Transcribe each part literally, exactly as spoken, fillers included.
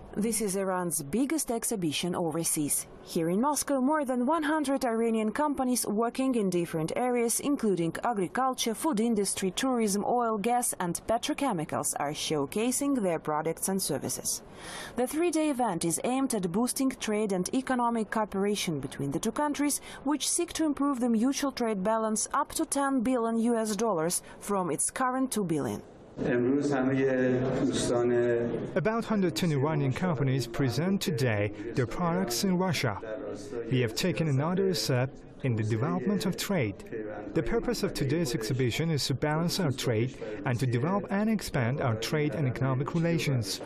This is Iran's biggest exhibition overseas. Here in Moscow, more than one hundred Iranian companies working in different areas, including agriculture, food industry, tourism, oil, gas and petrochemicals, are showcasing their products and services. The three-day event is aimed at boosting trade and economic cooperation between the two countries, which seek to improve the mutual trade balance up to ten billion U S dollars from its current two billion. About one hundred ten Iranian companies present today their products in Russia. We have taken another step in the development of trade. The purpose of today's exhibition is to balance our trade and to develop and expand our trade and economic relations.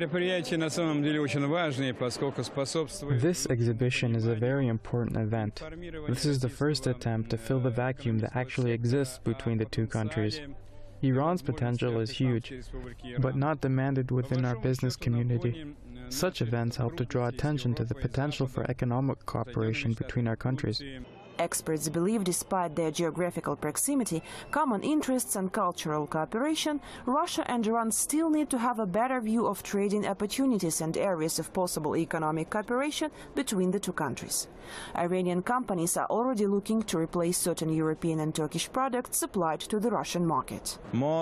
This exhibition is a very important event. This is the first attempt to fill the vacuum that actually exists between the two countries. Iran's potential is huge, but not demanded within our business community. Such events help to draw attention to the potential for economic cooperation between our countries. Experts believe, despite their geographical proximity, common interests and cultural cooperation, Russia and Iran still need to have a better view of trading opportunities and areas of possible economic cooperation between the two countries. Iranian companies are already looking to replace certain European and Turkish products supplied to the Russian market.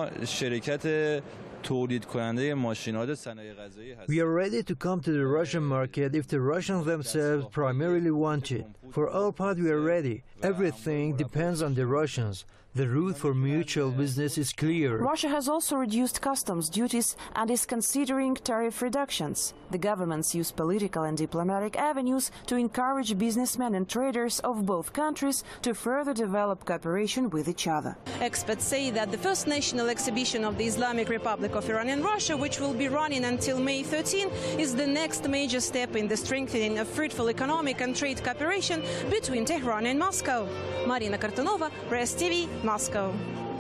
We are ready to come to the Russian market if the Russians themselves primarily want it. For our part, we are ready. Everything depends on the Russians. The route for mutual business is clear. Russia has also reduced customs duties and is considering tariff reductions. The governments use political and diplomatic avenues to encourage businessmen and traders of both countries to further develop cooperation with each other. Experts say that the first national exhibition of the Islamic Republic of Iran and Russia, which will be running until May thirteenth, is the next major step in the strengthening of fruitful economic and trade cooperation between Tehran and Moscow. Marina Kartanova, Press T V, Moscow.